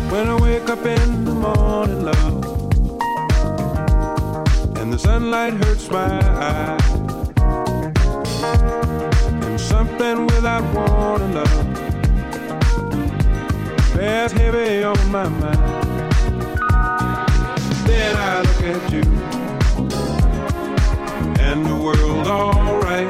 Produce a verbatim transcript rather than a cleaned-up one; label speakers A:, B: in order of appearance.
A: When I wake up in the morning, love, and the sunlight hurts my eyes, and something without warning, love, bears heavy on my mind. Then I look at you, and the world's alright.